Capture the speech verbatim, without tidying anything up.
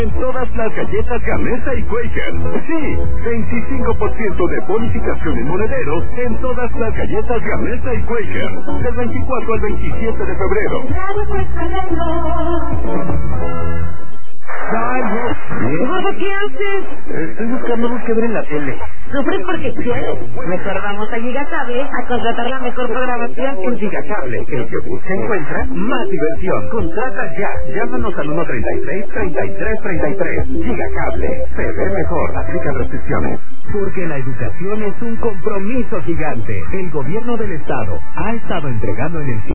En todas las galletas Gamesa y Quaker. Sí, veinticinco por ciento de bonificación en monederos en todas las galletas Gamesa y Quaker. Del veinticuatro al veintisiete de febrero. Gordo, ¿qué haces? Estoy buscando algo que ver en la tele. ¿Sufres porque quieres? Mejor vamos a Gigacable a contratar la mejor programación. En Gigacable, el que busca encuentra más diversión. Contrata ya. Llámanos al uno treinta y seis, treinta y tres treinta y tres. Gigacable. Se ve mejor. Aplican restricciones. Porque la educación es un compromiso gigante. El gobierno del estado ha estado entregando en el